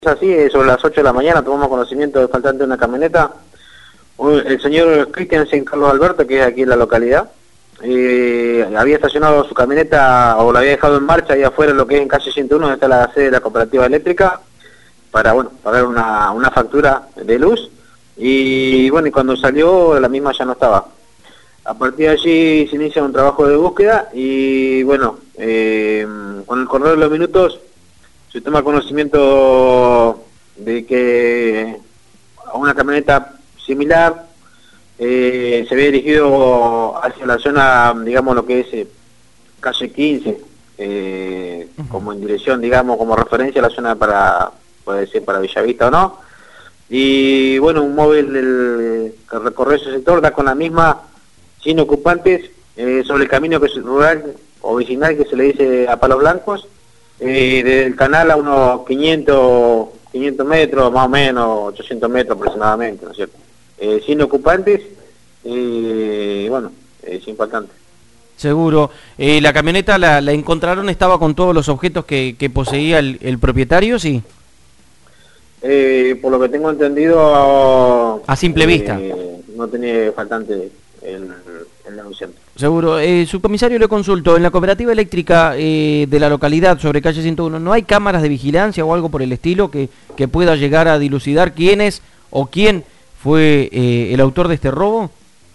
Así, sobre las 8 de la mañana tomamos conocimiento del faltante de una camioneta. El señor Cristian San Carlos Alberto, que es aquí en la localidad, había estacionado su camioneta o la había dejado en marcha ahí afuera en lo que es en calle 101, donde está la sede de la cooperativa eléctrica, para pagar una factura de luz. Y bueno, y cuando salió la misma ya no estaba. A partir de allí se inicia un trabajo de búsqueda y bueno, con el correr de los minutos se toma conocimiento de que a una camioneta similar se había dirigido hacia la zona, digamos, lo que es calle 15, como en dirección, digamos, como referencia a la zona puede ser para Villavista o no. Y bueno, un móvil que recorre ese sector da con la misma, sin ocupantes, sobre el camino que es rural o vecinal que se le dice a Palos Blancos, desde el canal a unos 500 metros, más o menos, 800 metros aproximadamente, ¿no es cierto? Sin ocupantes, bueno, es importante. Seguro. ¿La camioneta la encontraron, estaba con todos los objetos que poseía el propietario, sí? Por lo que tengo entendido... A simple vista. No tenía faltante el denunciante. Seguro. Subcomisario, le consulto, en la cooperativa eléctrica de la localidad, sobre calle 101, ¿no hay cámaras de vigilancia o algo por el estilo que pueda llegar a dilucidar quién es o quién fue el autor de este robo?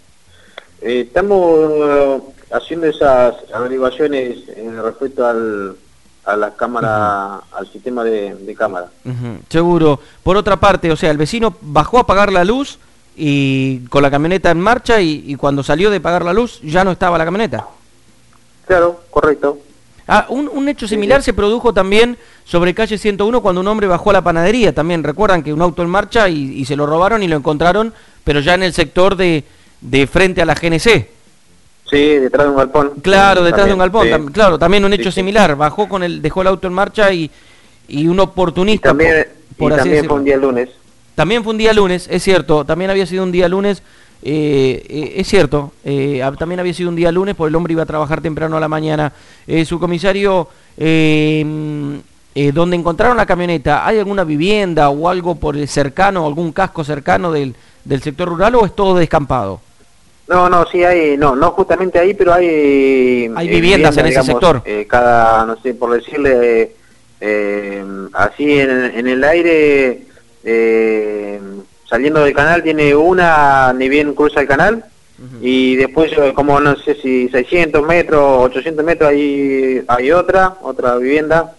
Estamos haciendo esas averiguaciones respecto a la cámara, al sistema de cámara. Seguro. Por otra parte, o sea, el vecino bajó a apagar la luz y con la camioneta en marcha y cuando salió de pagar la luz ya no estaba la camioneta. Claro, correcto. Un hecho similar se produjo también sobre calle 101 cuando un hombre bajó a la panadería. También recuerdan que un auto en marcha y se lo robaron y lo encontraron, pero ya en el sector de frente a la GNC. Sí, detrás de un galpón. Claro, detrás de un galpón. Sí. Claro, también un hecho similar. Bajó dejó el auto en marcha y un oportunista. También fue un día lunes. También fue un día lunes, es cierto. También había sido un día lunes. Es cierto, también había sido un día lunes, porque el hombre iba a trabajar temprano a la mañana. Subcomisario, donde encontraron la camioneta, ¿hay alguna vivienda o algo por el cercano, algún casco cercano del sector rural o es todo descampado? No, sí hay, no justamente ahí, pero hay viviendas en ese sector. No sé, por decirle, así en el aire, saliendo del canal tiene una, ni bien cruza el canal, y después como no sé si 600 metros, 800 metros hay otra vivienda,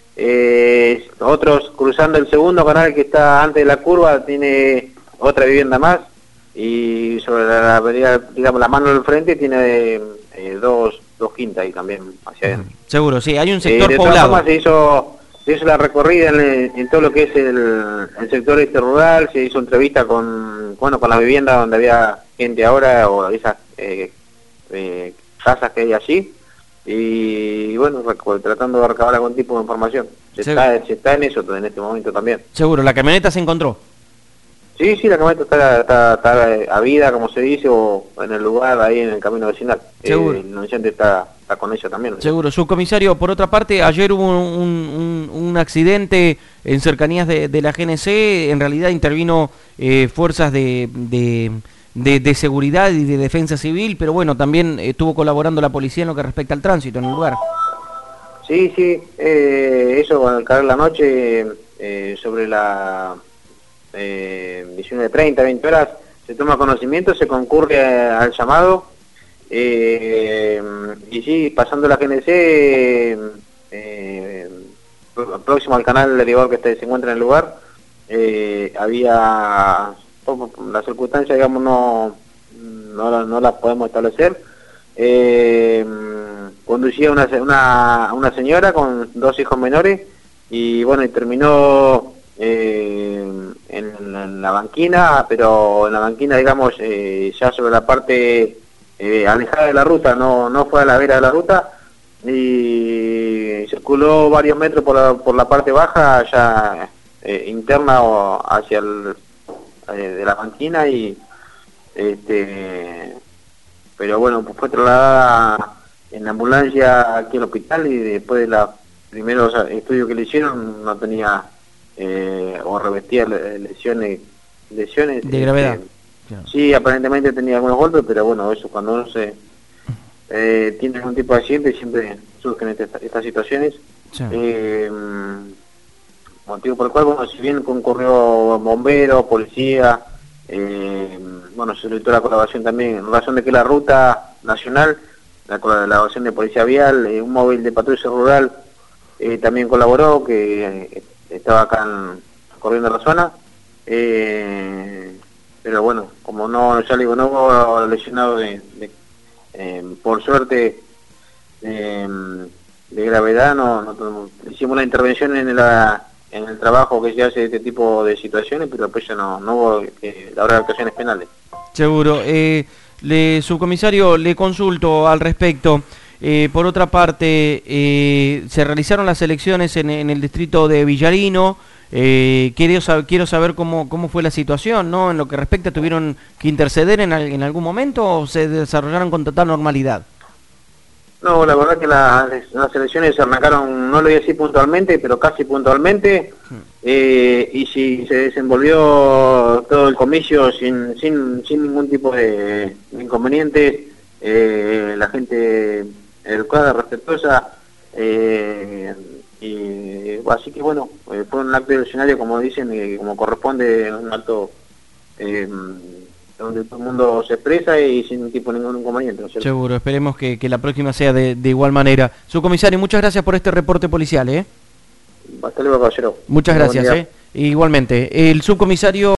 otros cruzando el segundo canal que está antes de la curva tiene otra vivienda más, y sobre la avenida, digamos, la mano del frente tiene dos quintas ahí también hacia adentro. Seguro, sí, hay un sector de poblado. Todas formas, se hizo la recorrida en todo lo que es el sector rural, se hizo entrevista con la vivienda donde había gente ahora, o esas casas que hay allí, y bueno, tratando de recabar algún tipo de información. Se está en eso en este momento también. Seguro, ¿la camioneta se encontró? Sí, la camioneta está a vida, como se dice, o en el lugar, ahí en el camino vecinal. Seguro. El denunciante está con ella también, ¿no? Seguro. Subcomisario, por otra parte, ayer hubo un accidente en cercanías de la GNC, en realidad intervino fuerzas de seguridad y de defensa civil, pero bueno, también estuvo colaborando la policía en lo que respecta al tránsito en el lugar. Sí, eso al caer la noche, sobre la 19:30, 20 horas, se toma conocimiento, se concurre al llamado, y sí, pasando la GNC, próximo al canal derivado que se encuentra en el lugar, había las circunstancias, digamos, no las podemos establecer. Conducía una señora con 2 hijos menores y bueno, y terminó en la banquina, pero en la banquina, digamos, ya sobre la parte alejada de la ruta, no fue a la vera de la ruta, y circuló varios metros por la parte baja, ya interna o hacia de la banquina, y pero bueno, fue trasladada en ambulancia aquí al hospital, y después de los primeros estudios que le hicieron no tenía o revestía lesiones De gravedad. Claro. sí, aparentemente tenía algunos golpes, pero bueno, eso cuando uno tiene algún tipo de accidente siempre surgen estas situaciones. Sí. Motivo por el cual, bueno, si bien concurrió bomberos, policía, bueno, se solicitó la colaboración también en razón de que la ruta nacional, la colaboración de policía vial, un móvil de patrulla rural también colaboró, que estaba acá corriendo la zona, pero bueno, como no, ya le digo, no hubo lesionado por suerte de gravedad, no hicimos la intervención en el trabajo que se hace de este tipo de situaciones, pero después ya no hubo habrá actuaciones penales. Seguro. Subcomisario, le consulto al respecto. Por otra parte, se realizaron las elecciones en el distrito de Villarino. Quiero saber cómo fue la situación, ¿no? En lo que respecta, ¿tuvieron que interceder en algún momento o se desarrollaron con total normalidad? No, la verdad que las elecciones se arrancaron, no lo voy a decir puntualmente, pero casi puntualmente, y si se desenvolvió todo el comicio sin ningún tipo de inconveniente, la gente educada, respetuosa, y así que bueno, fue un acto eleccionario, como dicen, como corresponde, un acto donde todo el mundo se expresa y sin ningún inconveniente, ¿no es cierto? Seguro, esperemos que la próxima sea de igual manera. Subcomisario, muchas gracias por este reporte policial, ¿eh? Hasta luego, caballero. Muchas gracias, Igualmente. El subcomisario